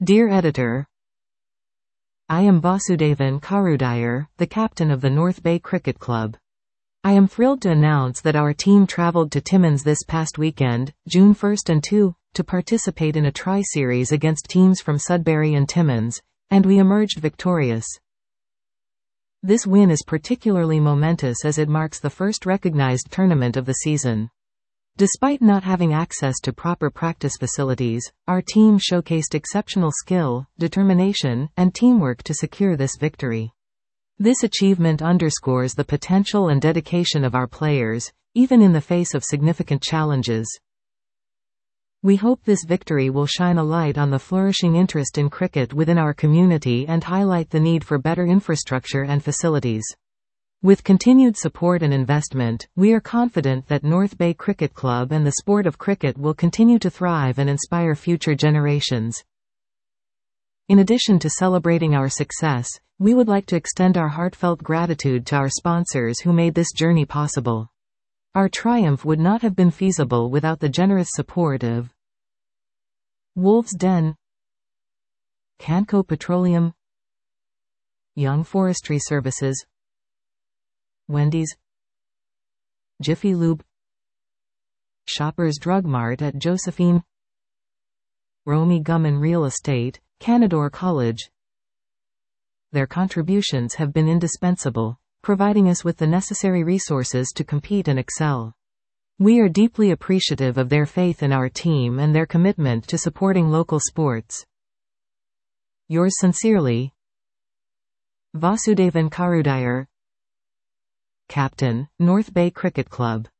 Dear Editor, I am Vasudevan Karudayar, the captain of the North Bay Cricket Club. I am thrilled to announce that our team traveled to Timmins this past weekend, June 1 and 2, to participate in a tri-series against teams from Sudbury and Timmins, and we emerged victorious. This win is particularly momentous as it marks the first recognized tournament of the season. Despite not having access to proper practice facilities, our team showcased exceptional skill, determination, and teamwork to secure this victory. This achievement underscores the potential and dedication of our players, even in the face of significant challenges. We hope this victory will shine a light on the flourishing interest in cricket within our community and highlight the need for better infrastructure and facilities. With continued support and investment, we are confident that North Bay Cricket Club and the sport of cricket will continue to thrive and inspire future generations. In addition to celebrating our success, we would like to extend our heartfelt gratitude to our sponsors who made this journey possible. Our triumph would not have been feasible without the generous support of Wolves Den, Canco Petroleum, Young Forestry Services, Wendy's, Jiffy Lube, Shoppers Drug Mart at Josephine, Romy Gumman Real Estate, Canadore College. Their contributions have been indispensable, providing us with the necessary resources to compete and excel. We are deeply appreciative of their faith in our team and their commitment to supporting local sports. Yours sincerely, Vasudevan Karudayar, Captain, North Bay Cricket Club.